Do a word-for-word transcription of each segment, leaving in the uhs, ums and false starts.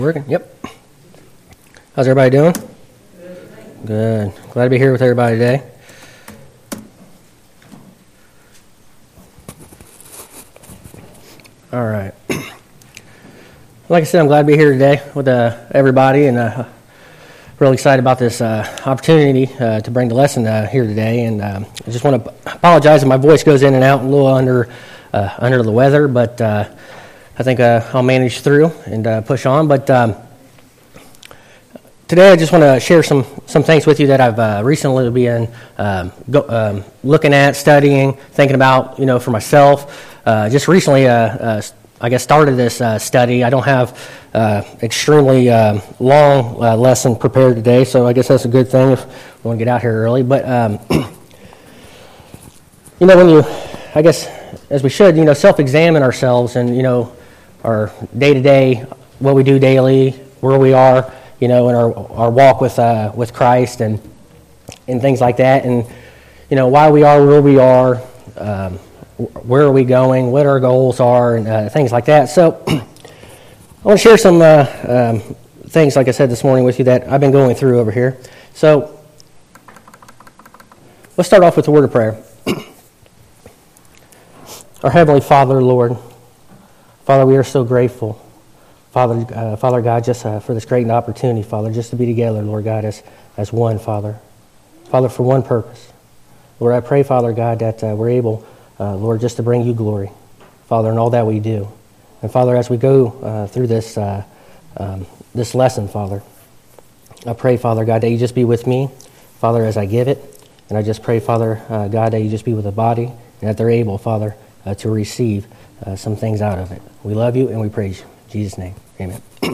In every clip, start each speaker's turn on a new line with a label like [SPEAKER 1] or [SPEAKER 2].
[SPEAKER 1] Working? Yep. How's everybody doing? Good. Glad to be here with everybody today. All right. Like I said, I'm glad to be here today with uh, everybody, and uh, really excited about this uh, opportunity uh, to bring the lesson uh, here today. And um, I just want to apologize if my voice goes in and out, a little under uh, under the weather, but uh, I think uh, I'll manage through and uh, push on. But um, today I just want to share some, some things with you that I've uh, recently been um, go, um, looking at, studying, thinking about, you know, for myself. Uh, just recently, uh, uh, I guess, started this uh, study. I don't have uh, extremely uh, long uh, lesson prepared today, so I guess that's a good thing if we want to get out here early. But, um, you know, when you, I guess, as we should, you know, self-examine ourselves and, you know, our day-to-day, what we do daily, where we are, you know, in our our walk with uh, with Christ and and things like that, and you know why we are where we are, um, where are we going, what our goals are, and uh, things like that. So I want to share some uh, um, things, like I said this morning, with you that I've been going through over here. So let's start off with a word of prayer. Our Heavenly Father, Lord, Father, we are so grateful. Father, uh, Father God, just uh, for this great opportunity, Father, just to be together, Lord God, as as one, Father. Father, for one purpose. Lord, I pray, Father God, that uh, we're able, uh, Lord, just to bring you glory, Father, in all that we do. And Father, as we go uh, through this uh, um, this lesson, Father, I pray, Father God, that you just be with me, Father, as I give it. And I just pray, Father uh, God, that you just be with the body, and that they're able, Father, uh, to receive uh, some things out of it. We love you and we praise you. In Jesus' name, amen. All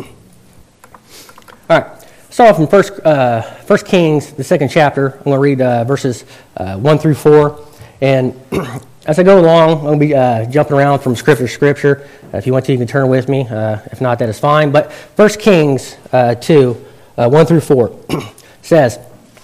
[SPEAKER 1] right, start off from First, uh, First Kings, the second chapter. I'm going to read uh, verses uh, one through four. And as I go along, I'm going to be uh, jumping around from scripture to scripture. Uh, if you want to, you can turn with me. Uh, if not, that is fine. But First Kings uh, two, uh, one through four says,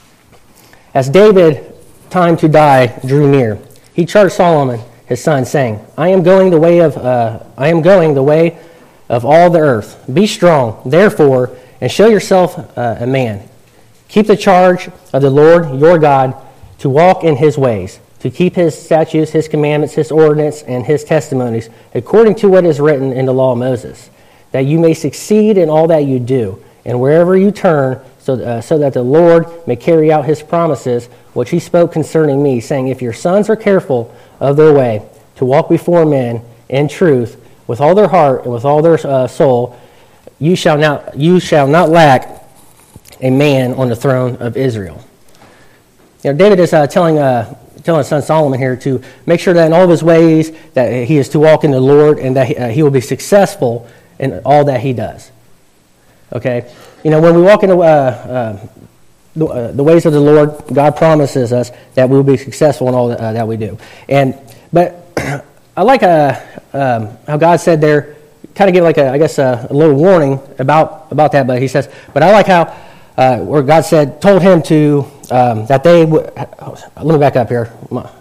[SPEAKER 1] As David, time to die, drew near, he charged Solomon, his son, saying, I am going the way of uh, I am going the way of all the earth. Be strong, therefore, and show yourself uh, a man. Keep the charge of the Lord your God, to walk in his ways, to keep his statutes, his commandments, his ordinance, and his testimonies, according to what is written in the law of Moses, that you may succeed in all that you do, and wherever you turn, so, uh, so that the Lord may carry out his promises, which he spoke concerning me, saying, If your sons are careful of their way, to walk before men in truth, with all their heart and with all their uh, soul, you shall not you shall not lack a man on the throne of Israel. You know, David is uh, telling uh, telling his son Solomon here to make sure that in all of his ways that he is to walk in the Lord, and that he, uh, he will be successful in all that he does. Okay, you know, when we walk in the, uh, uh, the, uh, the ways of the Lord, God promises us that we will be successful in all that, uh, that we do. And but I like uh, um, how God said there, kind of give like a, I guess, a, a little warning about, about that. But he says, but I like how uh, where God said, told him to um, that they would. Let me back up here. I was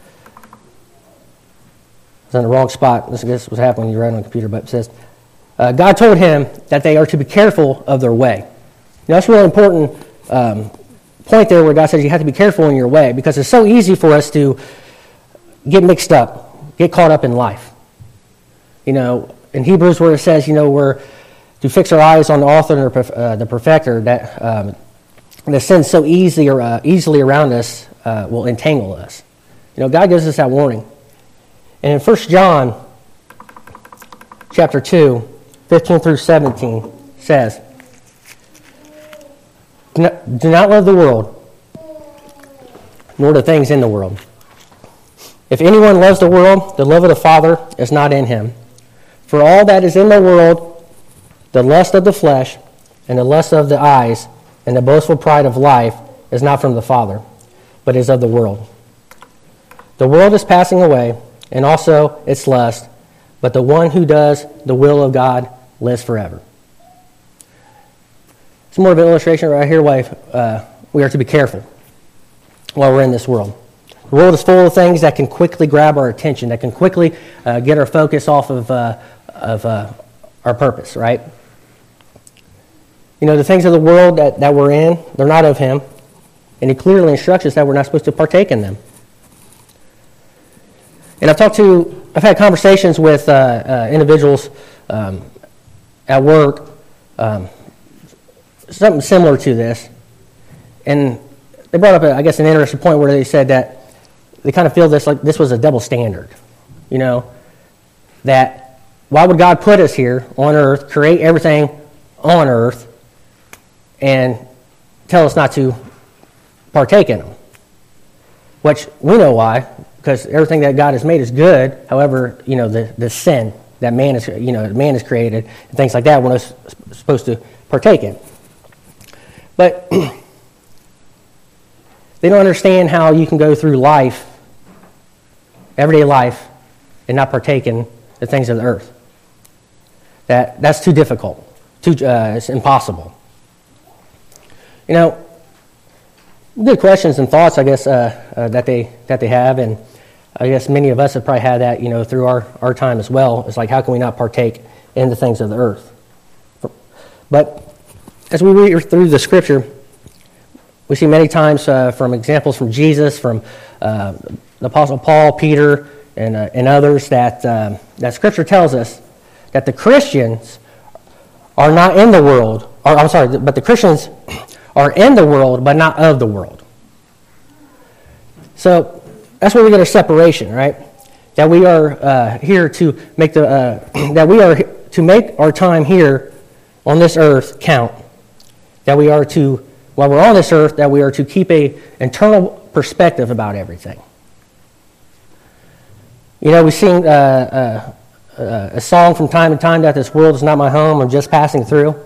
[SPEAKER 1] in the wrong spot. This, this was happening when you write on the computer. But it says, uh, God told him that they are to be careful of their way. Now that's a really important um, point there, where God says you have to be careful in your way, because it's so easy for us to get mixed up. Get caught up in life. You know, in Hebrews where it says, you know, we're to fix our eyes on the author and the, uh, the perfecter, that um, the sin so easily, or, uh, easily around us uh, will entangle us. You know, God gives us that warning. And in First John chapter two, fifteen through seventeen says, Do not, do not love the world, nor the things in the world. If anyone loves the world, the love of the Father is not in him. For all that is in the world, the lust of the flesh, and the lust of the eyes, and the boastful pride of life, is not from the Father, but is of the world. The world is passing away, and also its lust, but the one who does the will of God lives forever. It's more of an illustration right here why uh, we are to be careful while we're in this world. The world is full of things that can quickly grab our attention, that can quickly uh, get our focus off of uh, of uh, our purpose, right? You know, the things of the world that, that we're in, they're not of him. And he clearly instructs us that we're not supposed to partake in them. And I've talked to, I've had conversations with uh, uh, individuals um, at work, um, something similar to this. And they brought up, a, I guess, an interesting point where they said that they kind of feel this like this was a double standard. You know, that why would God put us here on earth, create everything on earth, and tell us not to partake in them? Which we know why, because everything that God has made is good. However, you know, the, the sin that man is, you know, man is created and things like that, we're not supposed to partake in. But they don't understand how you can go through life, everyday life, and not partake in the things of the earth. That that's too difficult. Too uh, it's impossible. You know, good questions and thoughts, I guess, uh, uh, that they that they have, and I guess many of us have probably had that, you know, through our, our time as well. It's like, how can we not partake in the things of the earth? But as we read through the Scripture, we see many times uh, from examples from Jesus, from uh, the Apostle Paul, Peter, and uh, and others that um, that Scripture tells us that the Christians are not in the world. Or I'm sorry, but the Christians are in the world, but not of the world. So that's where we get our separation, right? That we are uh, here to make the uh, that we are to make our time here on this earth count. That we are to, while we're on this earth, that we are to keep a internal perspective about everything. You know, we sing uh, uh, uh, a song from time to time that this world is not my home, I'm just passing through.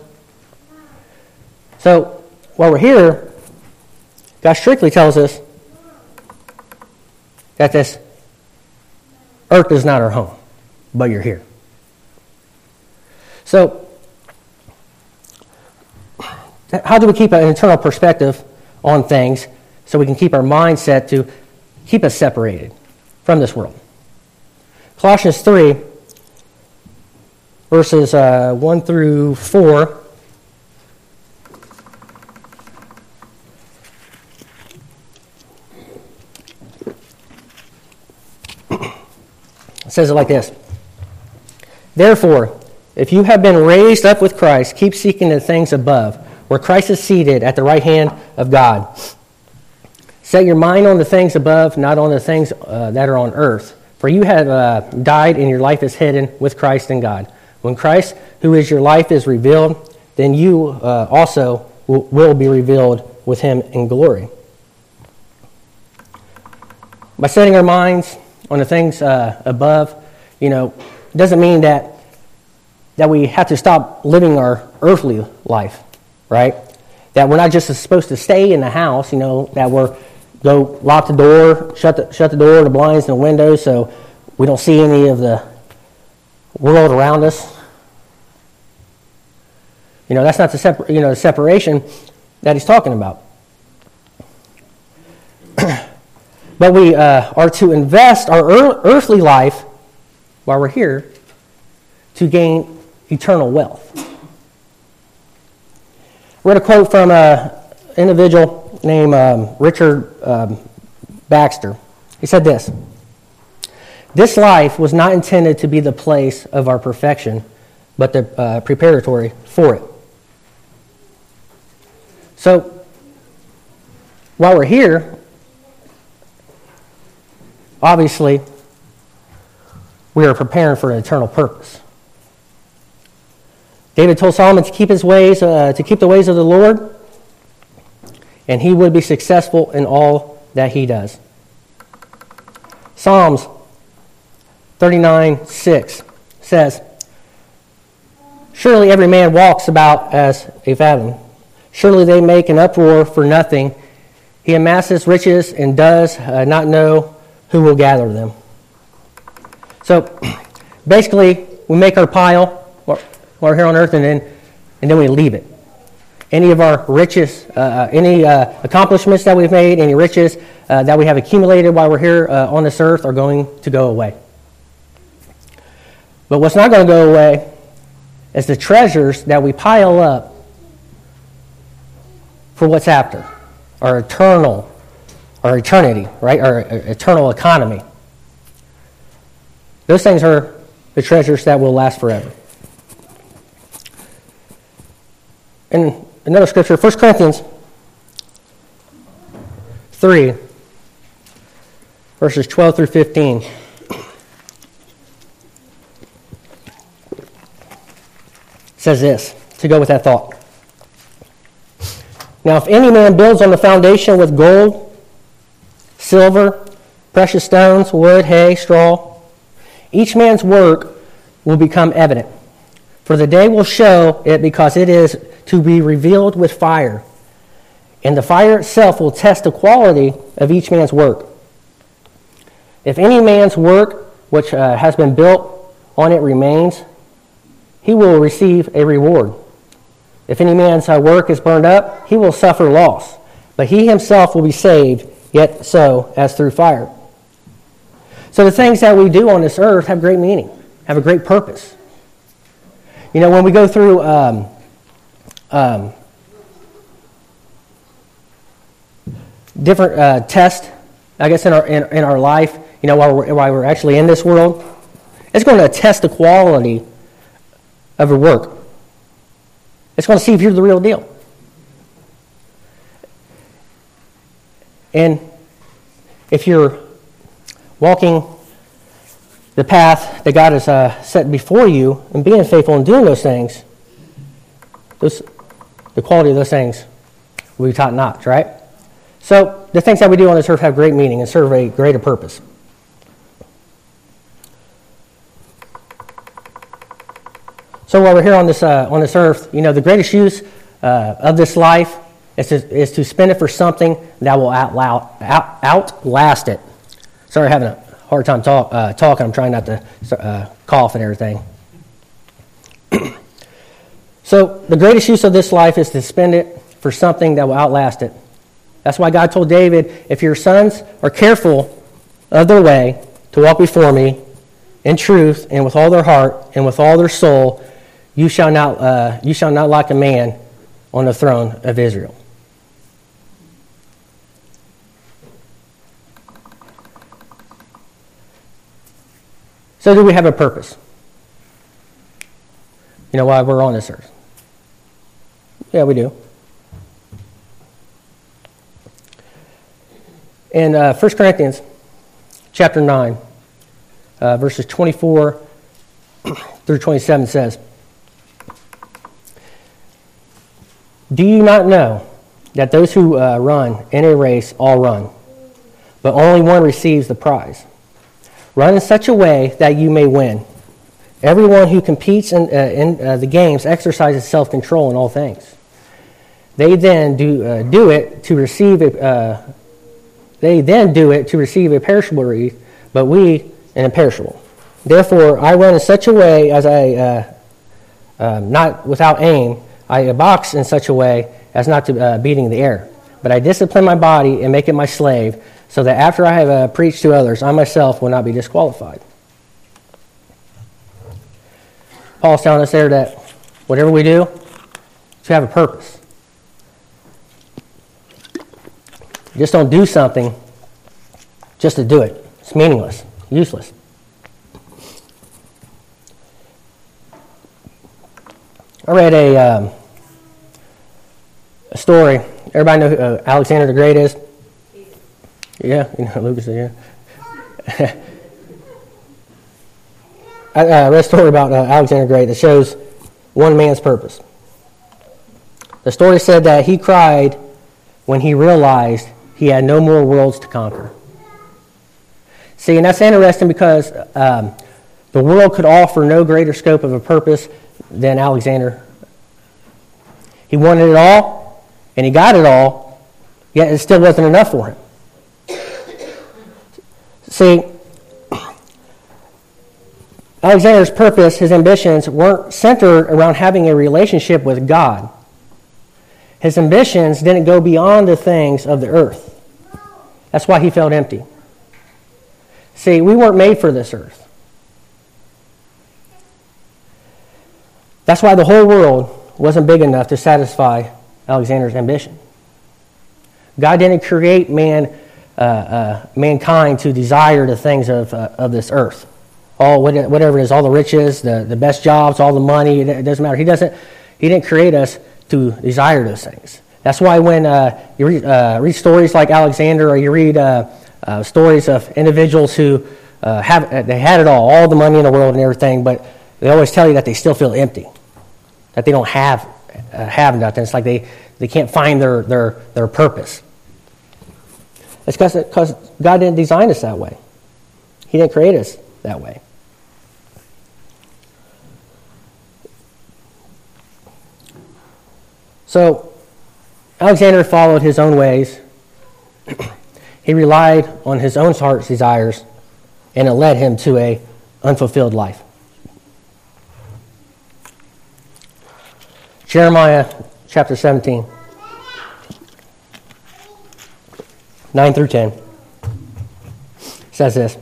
[SPEAKER 1] So, while we're here, God strictly tells us that this earth is not our home, but you're here. So, how do we keep an internal perspective on things so we can keep our mindset to keep us separated from this world? Colossians three, verses uh, one through four. It says it like this. Therefore, if you have been raised up with Christ, keep seeking the things above, where Christ is seated at the right hand of God. Set your mind on the things above, not on the things uh, that are on earth. For you have uh, died, and your life is hidden with Christ in God. When Christ, who is your life, is revealed, then you uh, also will, will be revealed with him in glory. By setting our minds on the things uh, above, you know, doesn't mean that that we have to stop living our earthly life, right? That we're not just supposed to stay in the house, you know, that we're go lock the door, shut the shut the door, the blinds, and the windows, so we don't see any of the world around us. You know, that's not the separ- you know the separation that he's talking about. But we uh, are to invest our ear- earthly life while we're here to gain eternal wealth. I read a quote from an individual named um, Richard um, Baxter. He said this: "This life was not intended to be the place of our perfection, but the uh, preparatory for it." So, while we're here, obviously, we are preparing for an eternal purpose. David told Solomon to keep his ways, uh, to keep the ways of the Lord, and he would be successful in all that he does. Psalms thirty-nine six says, "Surely every man walks about as a fathom. Surely they make an uproar for nothing. He amasses riches and does uh, not know who will gather them." So, basically, we make our pile while we're here on earth, and then and then we leave it. Any of our riches, uh, any uh, accomplishments that we've made, any riches uh, that we have accumulated while we're here uh, on this earth are going to go away. But what's not going to go away is the treasures that we pile up for what's after, our eternal, our eternity, right? Our eternal economy. Those things are the treasures that will last forever. In another scripture, First Corinthians three, verses twelve through fifteen. Says this, to go with that thought. Now, if any man builds on the foundation with gold, silver, precious stones, wood, hay, straw, each man's work will become evident. For the day will show it, because it is to be revealed with fire. And the fire itself will test the quality of each man's work. If any man's work which uh, has been built on it remains, he will receive a reward. If any man's uh, work is burned up, he will suffer loss, but he himself will be saved, yet so as through fire. So the things that we do on this earth have great meaning, have a great purpose. You know, when we go through um, um, different uh, tests, I guess in our in, in our life, you know, while we're, while we're actually in this world, it's going to test the quality of your work. It's going to see if you're the real deal. And if you're walking the path that God has uh, set before you and being faithful and doing those things, those, the quality of those things will be top notch, right? So the things that we do on this earth have great meaning and serve a greater purpose. So while we're here on this uh, on this earth, you know, the greatest use uh, of this life is to, is to spend it for something that will outloud, out, outlast it. Sorry, having a hard time talk, uh, talking. I'm trying not to uh, cough and everything. So the greatest use of this life is to spend it for something that will outlast it. That's why God told David, if your sons are careful of their way to walk before me in truth and with all their heart and with all their soul, you shall not uh, you shall not lack a man on the throne of Israel. So do we have a purpose? You know why we're on this earth? Yeah, we do. In uh, First Corinthians chapter nine, uh, verses twenty-four through twenty-seven says, do you not know that those who uh, run in a race all run, but only one receives the prize? Run in such a way that you may win. Everyone who competes in, uh, in uh, the games exercises self-control in all things. They then do uh, do it to receive a uh, they then do it to receive a perishable wreath, but we an imperishable. Therefore, I run in such a way as I uh, uh, not without aim. I box in such a way as not to uh, beating the air, but I discipline my body and make it my slave, so that after I have uh, preached to others, I myself will not be disqualified. Paul's telling us there that whatever we do, to have a purpose. Just don't do something just to do it. It's meaningless, useless. I read a um, a story. Everybody know who uh, Alexander the Great is? Yeah, you know Lucas. Yeah. I uh, read a story about uh, Alexander the Great that shows one man's purpose. The story said that he cried when he realized he had no more worlds to conquer. See, and that's interesting because um, the world could offer no greater scope of a purpose than Alexander. He wanted it all, and he got it all, yet it still wasn't enough for him. See, Alexander's purpose, his ambitions, weren't centered around having a relationship with God. His ambitions didn't go beyond the things of the earth. That's why he felt empty. See, we weren't made for this earth. That's why the whole world wasn't big enough to satisfy Alexander's ambition. God didn't create man, uh, uh, mankind to desire the things of uh, of this earth. All whatever it is, all the riches, the, the best jobs, all the money, it doesn't matter. He doesn't. He didn't create us to desire those things. That's why when uh, you read, uh, read stories like Alexander, or you read uh, uh, stories of individuals who uh, have they had it all, all the money in the world and everything, but they always tell you that they still feel empty, that they don't have uh, have nothing. It's like they, they can't find their their their purpose. It's because God didn't design us that way. He didn't create us that way. So, Alexander followed his own ways. He relied on his own heart's desires, and it led him to an unfulfilled life. Jeremiah chapter seventeen, nine through ten, says this.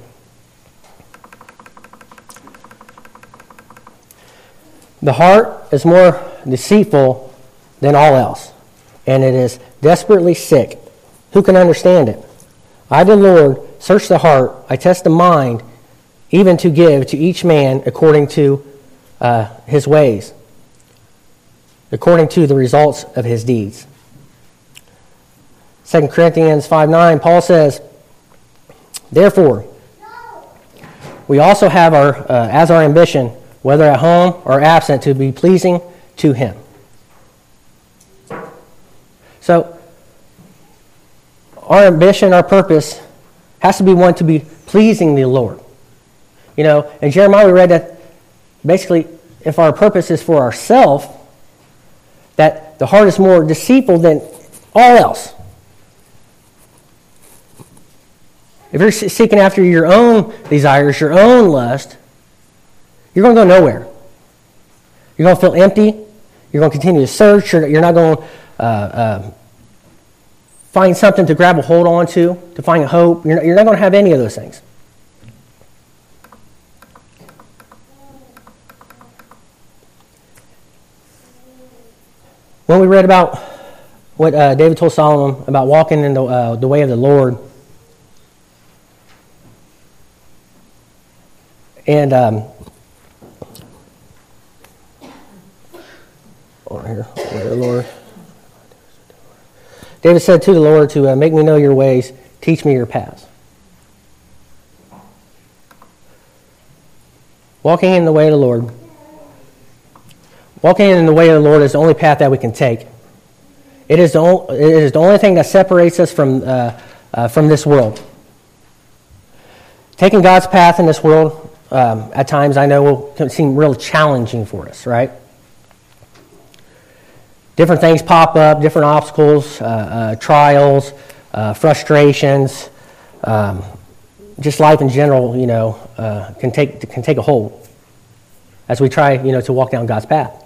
[SPEAKER 1] The heart is more deceitful than all else, and it is desperately sick. Who can understand it? I, the Lord, search the heart. I test the mind, even to give to each man according to uh, his ways, according to the results of his deeds. Second Corinthians five nine, Paul says, therefore, we also have our uh, as our ambition, whether at home or absent, to be pleasing to him. So, our ambition, our purpose, has to be one to be pleasing the Lord. You know, in Jeremiah we read that basically, if our purpose is for ourselves, that the heart is more deceitful than all else. If you're seeking after your own desires, your own lust, you're going to go nowhere. You're going to feel empty. You're going to continue to search. You're, you're not going to uh, uh, find something to grab a hold on to, to find hope. You're not, you're not going to have any of those things. When we read about what uh, David told Solomon about walking in the, uh, the way of the Lord, and um, over here, over the Lord. David said to the Lord to uh, make me know your ways, teach me your paths. Walking in the way of the Lord. Walking in the way of the Lord is the only path that we can take. It is the only, it is the only thing that separates us from uh, uh, from this world. Taking God's path in this world, um, at times I know will seem real challenging for us, right? Different things pop up, different obstacles, uh, uh, trials, uh, frustrations, um, just life in general, you know, uh, can take can take a hold as we try, you know, to walk down God's path.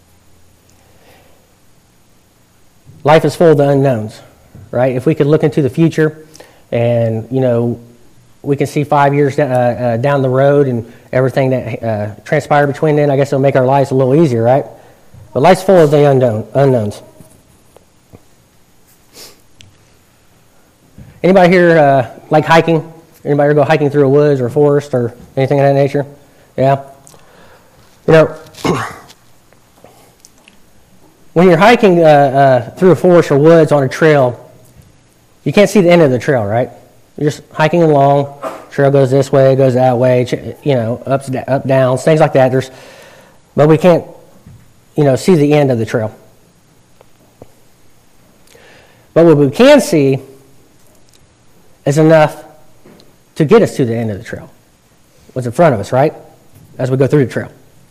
[SPEAKER 1] Life is full of the unknowns, right? If we could look into the future, and you know, we can see five years uh, uh, down the road and everything that uh, transpired between then, I guess it'll make our lives a little easier, right? But life's full of the unknown, unknowns. Anybody here uh, like hiking? Anybody ever go hiking through a woods or a forest or anything of that nature? Yeah? You know, when you're hiking uh, uh, through a forest or woods on a trail, you can't see the end of the trail, right? You're just hiking along. Trail goes this way, goes that way, you know, ups, up, downs, things like that. There's, but we can't, you know, see the end of the trail. But what we can see is enough to get us to the end of the trail. What's in front of us, right? As we go through the trail.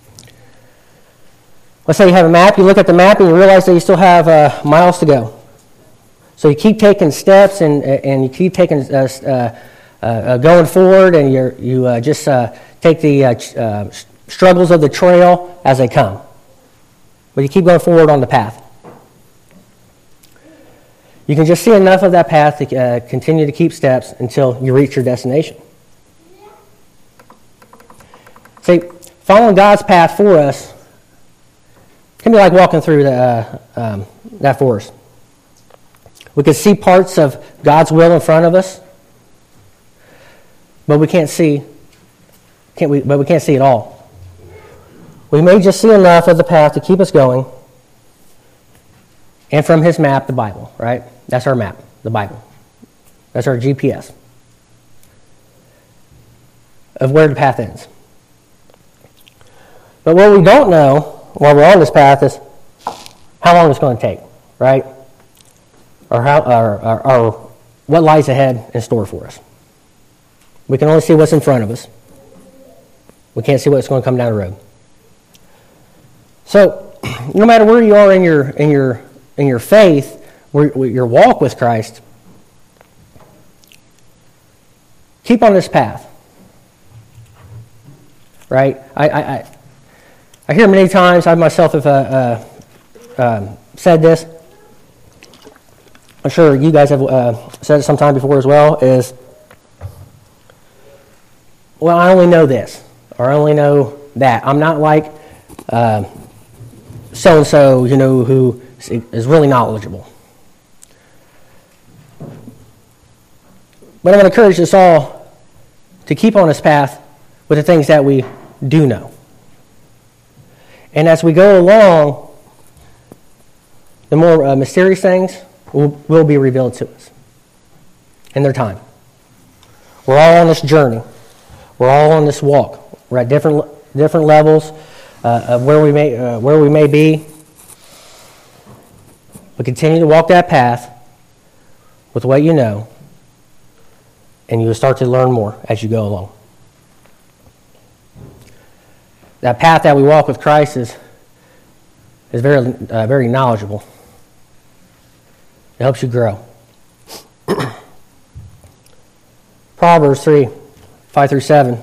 [SPEAKER 1] Let's say you have a map, you look at the map and you realize that you still have uh, miles to go. So you keep taking steps and and you keep taking uh, uh, uh, going forward, and you you uh, just uh, take the uh, uh, struggles of the trail as they come. But you keep going forward on the path. You can just see enough of that path to uh, continue to keep steps until you reach your destination. See, following God's path for us can be like walking through the, uh, um, that forest. We can see parts of God's will in front of us, but we can't see, can't we? But we can't see it all. We may just see enough of the path to keep us going, and from His map, the Bible, right? That's our map, the Bible. That's our G P S of where the path ends. But what we don't know while we're on this path is how long it's going to take, right? Or how, or, or, or what lies ahead in store for us. We can only see what's in front of us. We can't see what's going to come down the road. So, no matter where you are in your in your in your faith, where, where your walk with Christ, keep on this path. Right? I I, I, I hear many times, I myself have uh, uh, um, said this. I'm sure you guys have uh, said it sometime before as well, is, well, I only know this, or I only know that. I'm not like uh, so-and-so, you know, who is really knowledgeable. But I'm going to encourage us all to keep on this path with the things that we do know. And as we go along, the more uh, mysterious things will, will be revealed to us in their time. We're all on this journey. We're all on this walk. We're at different different levels uh, of where we may uh, where we may be. But continue to walk that path with what you know, and you will start to learn more as you go along. That path that we walk with Christ is is very uh, very knowledgeable. It helps you grow. Proverbs three, five through seven.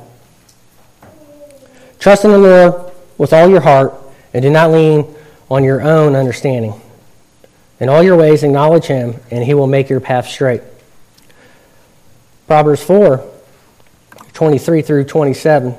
[SPEAKER 1] Trust in the Lord with all your heart, and do not lean on your own understanding. In all your ways acknowledge Him, and He will make your path straight. Proverbs four, twenty-three through twenty-seven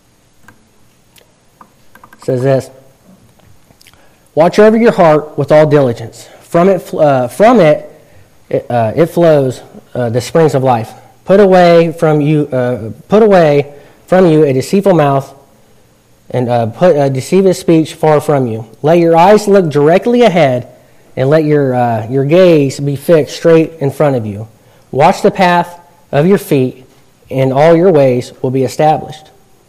[SPEAKER 1] says this: watch over your heart with all diligence. From it, uh, from it, it, uh, it flows uh, the springs of life. Put away from you, uh, put away from you a deceitful mouth, and uh, put a deceive speech far from you. Let your eyes look directly ahead, and let your uh, your gaze be fixed straight in front of you. Watch the path of your feet, and all your ways will be established.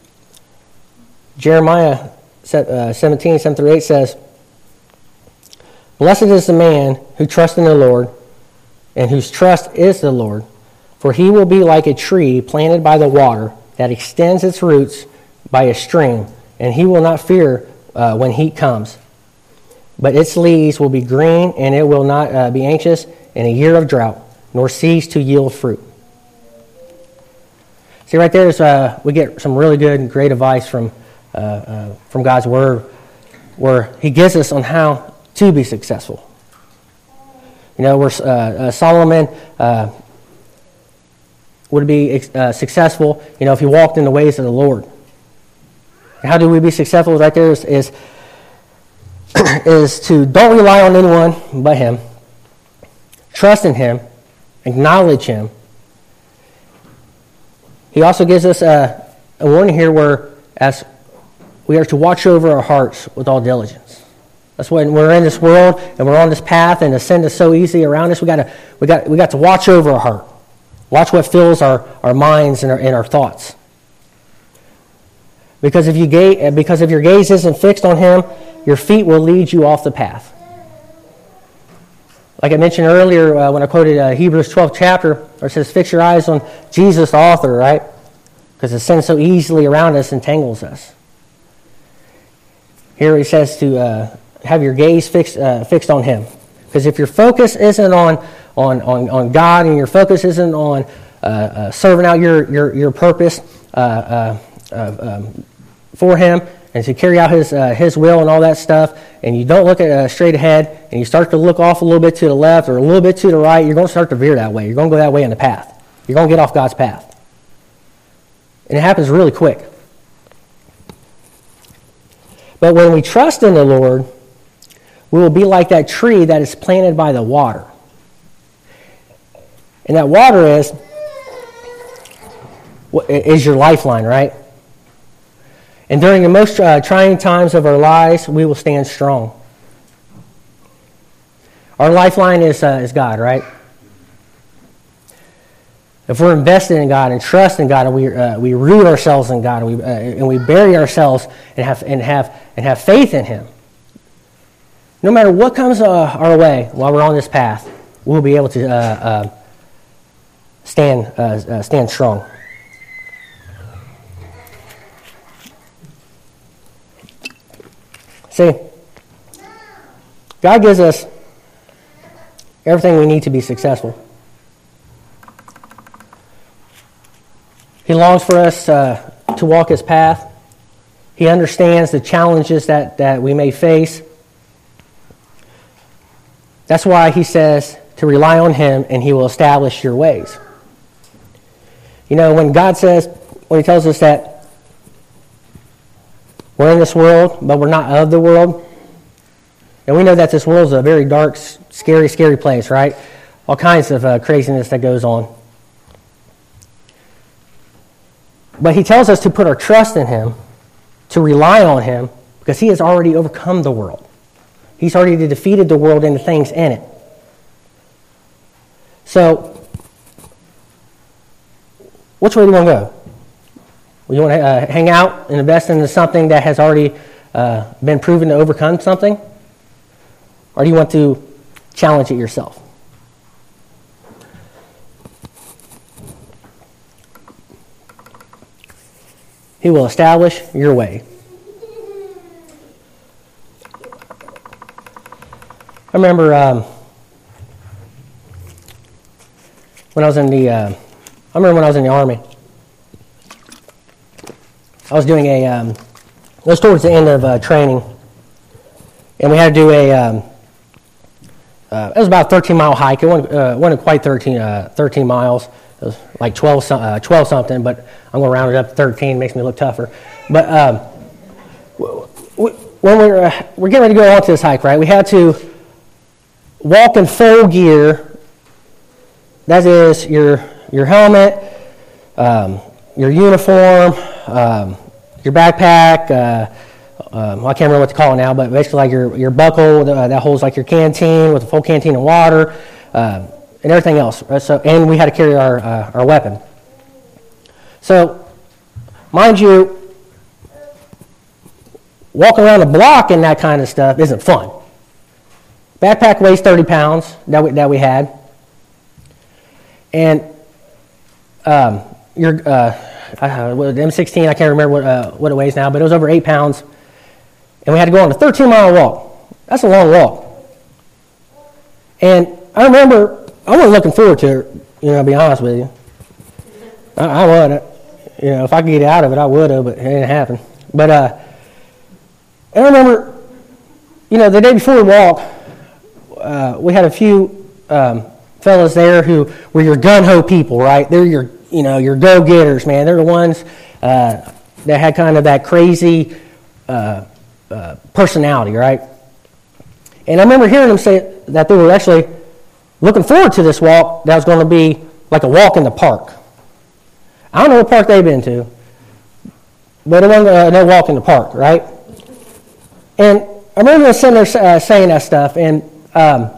[SPEAKER 1] Jeremiah seventeen, seven through eight says, blessed is the man who trusts in the Lord, and whose trust is the Lord, for he will be like a tree planted by the water that extends its roots by a stream, and he will not fear uh, when heat comes. But its leaves will be green, and it will not uh, be anxious in a year of drought, nor cease to yield fruit. See, right there is uh, we get some really good and great advice from uh, uh, from God's Word, where He gives us on how to be successful. You know, where uh, uh, Solomon uh, would be uh, successful, you know, if he walked in the ways of the Lord. How do we be successful? Right there is, is is to don't rely on anyone but Him. Trust in Him. Acknowledge Him. He also gives us a, a warning here where as we are to watch over our hearts with all diligence. That's when we're in this world and we're on this path and the sin is so easy around us. We got to we got we got to watch over our heart. Watch what fills our, our minds and our, and our thoughts. Because if you ga- because if your gaze isn't fixed on Him, your feet will lead you off the path. Like I mentioned earlier uh, when I quoted uh, Hebrews twelfth chapter, where it says, fix your eyes on Jesus, the author, right? Because the sin so easily around us entangles us. Here he says to uh, have your gaze fixed uh, fixed on Him. Because if your focus isn't on, on, on, on God and your focus isn't on uh, uh, serving out your, your, your purpose uh, uh, uh, um, for Him, and to carry out His uh, His will and all that stuff, and you don't look at uh, straight ahead, and you start to look off a little bit to the left or a little bit to the right, you're going to start to veer that way. You're going to go that way in the path. You're going to get off God's path. And it happens really quick. But when we trust in the Lord, we will be like that tree that is planted by the water. And that water is, is your lifeline, right? And during the most uh, trying times of our lives, we will stand strong. Our lifeline is, uh, is God, right? If we're invested in God and trust in God, and we uh, we root ourselves in God, and we uh, and we bury ourselves and have and have and have faith in Him, no matter what comes uh, our way while we're on this path, we'll be able to uh, uh, stand uh, uh, stand strong. See, God gives us everything we need to be successful. He longs for us uh, to walk His path. He understands the challenges that, that we may face. That's why He says to rely on Him and He will establish your ways. You know, when God says, when He tells us that we're in this world, but we're not of the world, and we know that this world is a very dark, scary, scary place, right? All kinds of uh, craziness that goes on. But He tells us to put our trust in Him, to rely on Him, because He has already overcome the world. He's already defeated the world and the things in it. So, which way do you want to go? Well, you want to uh, hang out and invest into something that has already uh, been proven to overcome something? Or do you want to challenge it yourself? He will establish your way. I remember um, when I was in the, uh, I remember when I was in the Army. I was doing a, um, it was towards the end of uh, training, and we had to do a, um, uh, it was about a thirteen mile hike. It wasn't, uh, wasn't quite thirteen, uh, thirteen miles. It was like twelve, uh, twelve something, but I'm going to round it up to thirteen. Makes me look tougher. But um, when we were uh, we're getting ready to go on to this hike, right? We had to walk in full gear. That is your your helmet, um, your uniform, um, your backpack. Uh, um, I can't remember what to call it now, but basically like your your buckle uh, that holds like your canteen with a full canteen of water. Uh, And everything else. So, and we had to carry our uh, our weapon. So, mind you, walking around the block in that kind of stuff isn't fun. Backpack weighs thirty pounds that we, that we had, and um, your uh, uh, the M sixteen. I can't remember what uh, what it weighs now, but it was over eight pounds, and we had to go on a thirteen mile walk. That's a long walk, and I remember. I wasn't looking forward to it, you know, to be honest with you. I, I wasn't. You know, if I could get out of it, I would have, but it didn't happen. But uh, I remember, you know, the day before we walked, uh, we had a few um, fellas there who were your gun-ho people, right? They're your, you know, your go-getters, man. They're the ones uh, that had kind of that crazy uh, uh, personality, right? And I remember hearing them say that they were actually looking forward to this walk that was going to be like a walk in the park. I don't know what park they've been to, but it wasn't uh, no walk in the park, right? And I remember them sitting there uh, saying that stuff, and um,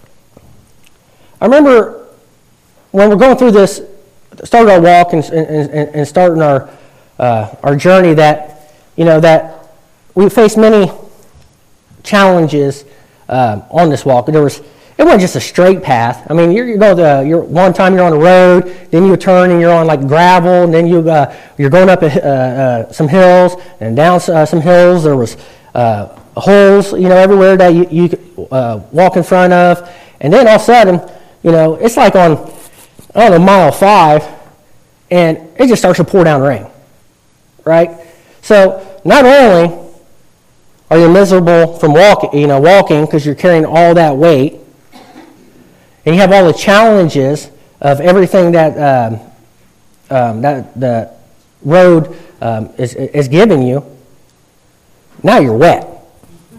[SPEAKER 1] I remember when we're going through this, starting our walk and, and, and starting our uh, our journey, that you know that we faced many challenges uh, on this walk. There was. It wasn't just a straight path. I mean, you're, you go the you're one time you're on a road, then you turn and you're on like gravel, and then you uh, you're going up a, uh, uh, some hills and down uh, some hills. There was uh, holes, you know, everywhere that you, you could uh, walk in front of, and then all of a sudden, you know, it's like on I don't know mile five, and it just starts to pour down rain, right? So not only are you miserable from walking, you know, walking because you're carrying all that weight. And you have all the challenges of everything that um, um, that the road um, is is giving you. Now you're wet,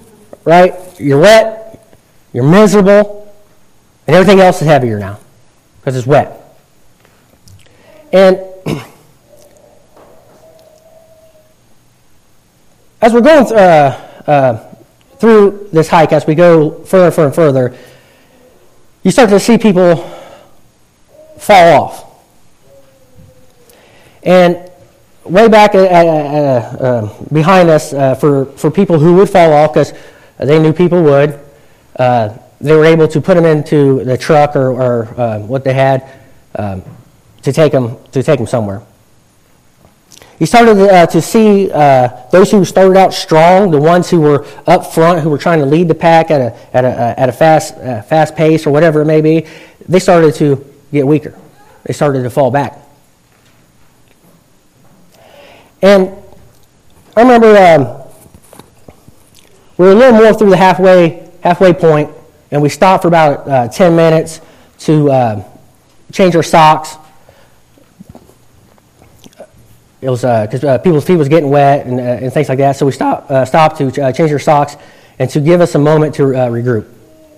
[SPEAKER 1] right? You're wet, you're miserable, and everything else is heavier now. because it's wet. And as we're going uh, uh, through this hike, as we go further and further, you start to see people fall off. And way back uh, uh, uh, behind us, uh, for, for people who would fall off, because they knew people would, uh, they were able to put them into the truck or, or uh, what they had um, to take them to take them somewhere. You started uh, to see uh, those who started out strong, the ones who were up front, who were trying to lead the pack at a at a at a fast uh, fast pace or whatever it may be. They started to get weaker. They started to fall back. And I remember um, we were a little more through the halfway halfway point, and we stopped for about uh, ten minutes to uh, change our socks. It was because uh, uh, people's feet was getting wet and, uh, and things like that, so we stopped uh, stopped to uh, change our socks and to give us a moment to uh, regroup.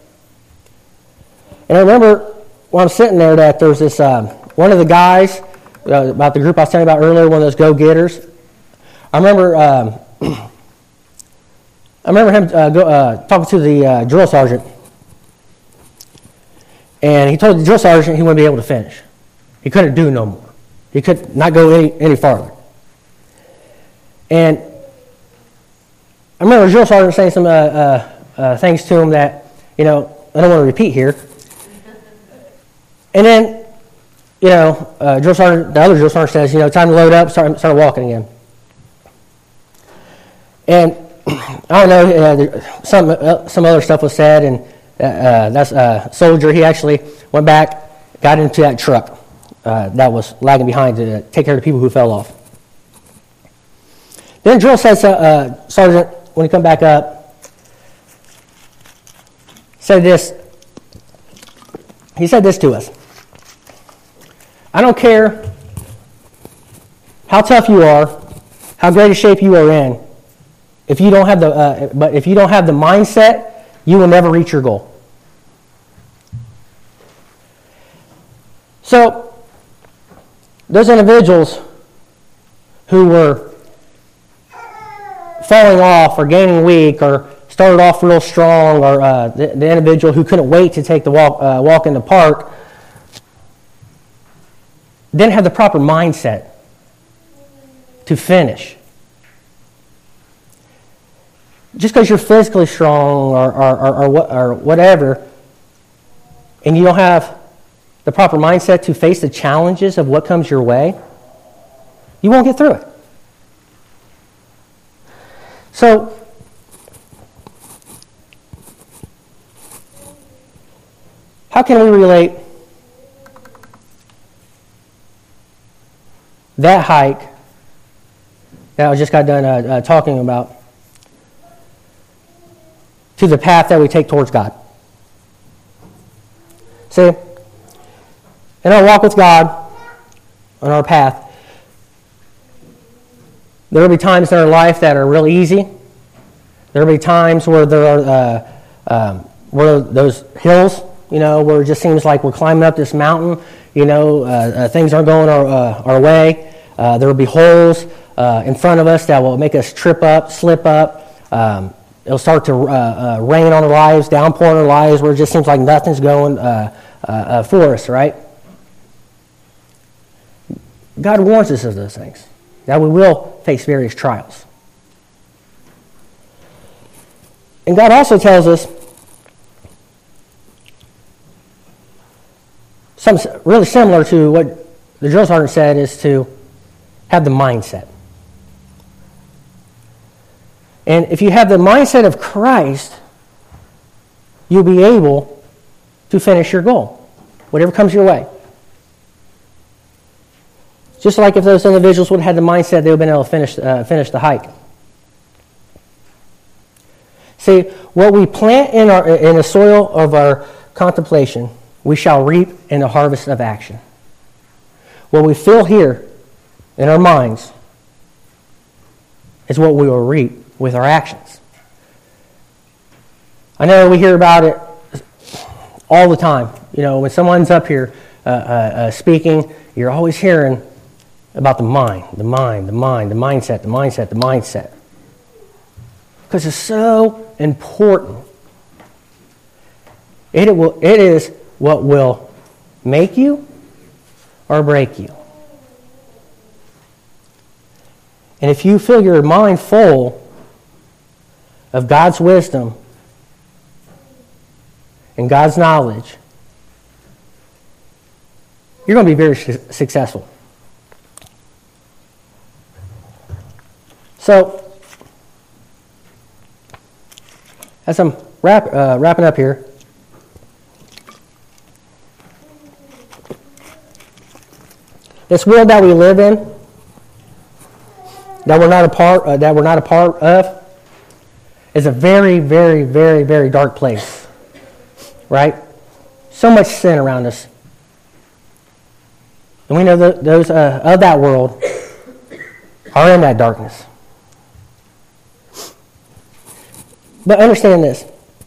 [SPEAKER 1] And I remember while I'm sitting there that there was this um, one of the guys uh, about the group I was telling you about earlier, one of those go-getters. I remember um, I remember him uh, go, uh, talking to the uh, drill sergeant, and he told the drill sergeant he wouldn't be able to finish. He couldn't do no more. He could not go any, any farther. And I remember the drill sergeant saying some uh, uh, uh, things to him that, you know, I don't want to repeat here. And then, you know, uh, drill sergeant, the other drill sergeant says, you know, time to load up, start, start walking again. And I don't know, uh, some uh, some other stuff was said, and uh, uh, that's a uh, soldier. He actually went back, got into that truck uh, that was lagging behind to take care of the people who fell off. Then drill says, uh, uh, sergeant, when he come back up, said this. He said this to us. I don't care how tough you are, how great a shape you are in. If you don't have the, uh, but if you don't have the mindset, you will never reach your goal. So, those individuals who were falling off or gaining weak or started off real strong, or uh, the, the individual who couldn't wait to take the walk, uh, walk in the park, didn't have the proper mindset to finish. Just because you're physically strong or, or, or, or, or whatever, and you don't have the proper mindset to face the challenges of what comes your way, you won't get through it. So, how can we relate that hike that I just got done uh, uh, talking about to the path that we take towards God? See, in our walk with God, on our path, there will be times in our life that are real easy. There will be times where there are uh, um, where those hills, you know, where it just seems like we're climbing up this mountain. You know, uh, uh, things aren't going our uh, our way. Uh, there will be holes uh, in front of us that will make us trip up, slip up. Um, it'll start to uh, uh, rain on our lives, downpour on our lives, where it just seems like nothing's going uh, uh, uh, for us, right? God warns us of those things, that we will face various trials. And God also tells us something really similar to what the drill sergeant said, is to have the mindset. And if you have the mindset of Christ, you'll be able to finish your goal, whatever comes your way. Just like if those individuals would have had the mindset, they would have been able to finish, uh, finish the hike. See, what we plant in, our, in the soil of our contemplation, we shall reap in the harvest of action. What we feel here in our minds is what we will reap with our actions. I know we hear about it all the time. You know, when someone's up here uh, uh, uh, speaking, you're always hearing about the mind, the mind, the mind, the mindset, the mindset, the mindset. Because it's so important. It, will, it is what will make you or break you. And if you fill your mind full of God's wisdom and God's knowledge, you're going to be very su- successful. So, as I'm wrap, uh, wrapping up here, this world that we live in, that we're not a part, uh, that we're not a part of, is a very, very, very, very dark place, right? So much sin around us, and we know that those uh, of that world are in that darkness. But understand this: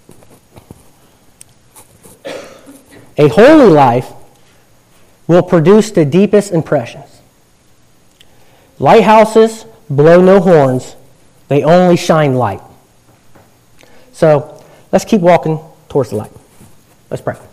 [SPEAKER 1] a holy life will produce the deepest impressions. Lighthouses blow no horns, they only shine light. So let's keep walking towards the light. Let's pray.